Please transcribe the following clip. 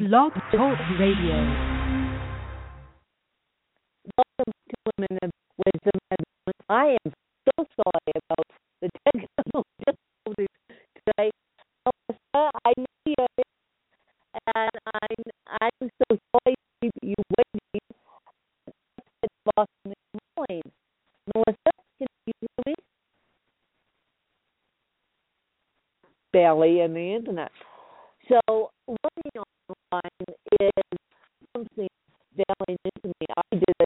Blog Talk Radio. Welcome to Women of Wisdom. I am so sorry about the technical difficulties today. Melissa, I know you're there, and I'm so sorry to keep you waiting. It's Boston morning. Melissa, can you hear me? Barely in the internet. So learning online is something very new to me. I did